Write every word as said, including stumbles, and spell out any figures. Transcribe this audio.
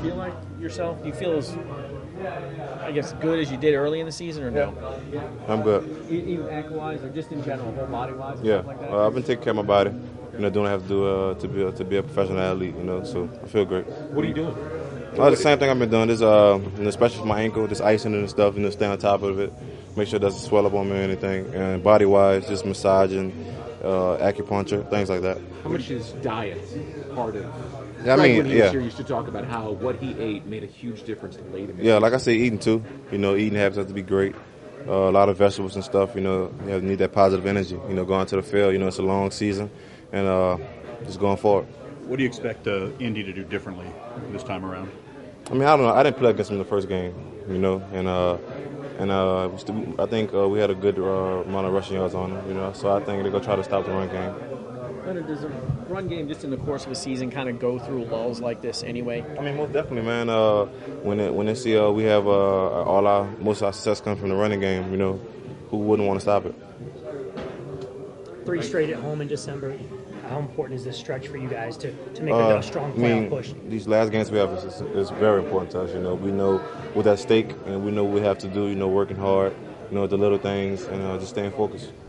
feel like yourself? Do you feel as, I guess, good as you did early in the season, or no? Yeah. I'm good. Even ankle-wise, or just in general, whole body-wise, yeah. stuff like that? Uh, I've been taking care of my body. You know, doing what I have to do uh, to be a, to be a professional athlete. You know, so I feel great. What are you doing? Uh, the same thing I've been doing. Is uh, you know, especially for my ankle, just icing it and stuff. You know, stay on top of it. Make sure it doesn't swell up on me or anything. And body-wise, just massaging, uh, acupuncture, things like that. How much is diet part of? Yeah, I Greg, mean, when he yeah. was here, used to talk about how what he ate made a huge difference late in the Yeah, season. like I say, eating too. You know, eating habits have to be great. Uh, a lot of vegetables and stuff. You know, you have, need that positive energy. You know, going to the field. You know, it's a long season, and uh, just going forward. What do you expect uh, Indy to do differently this time around? I mean, I don't know. I didn't play against them in the first game. You know, and uh, and uh, we still, I think uh, we had a good uh, amount of rushing yards on them. You know, so I think they're gonna try to stop the run game. Leonard, does a run game just in the course of a season kind of go through lulls like this anyway? I mean, most definitely, man. Uh, when it, when they see uh, we have uh, all our most of our success comes from the running game, you know, who wouldn't want to stop it? Three straight at home in December. How important is this stretch for you guys to, to make Uh, a strong I playoff mean, push? these last games we have is, is, is very important to us. You know, we know what's at stake, and we know what we have to do. You know, working hard, you know, the little things, and uh, just staying focused.